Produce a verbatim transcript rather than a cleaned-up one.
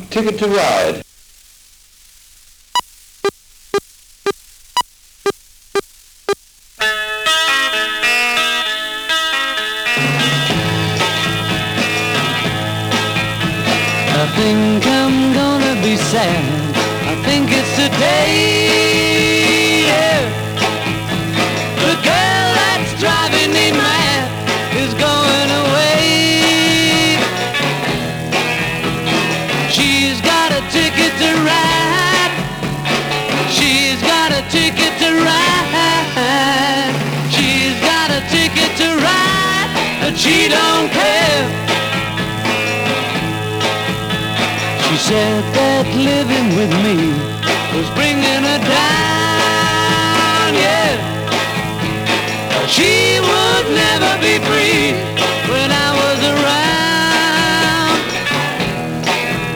Ticket to Ride. I think I'm gonna be sad. I think it's today. Yeah. The girl that's driving me mad is going away. She's got a ticket to ride. She's got a ticket to ride. She's got a ticket to ride, but she don't care. She said that living with me was bringing her down, yeah. She would never be free.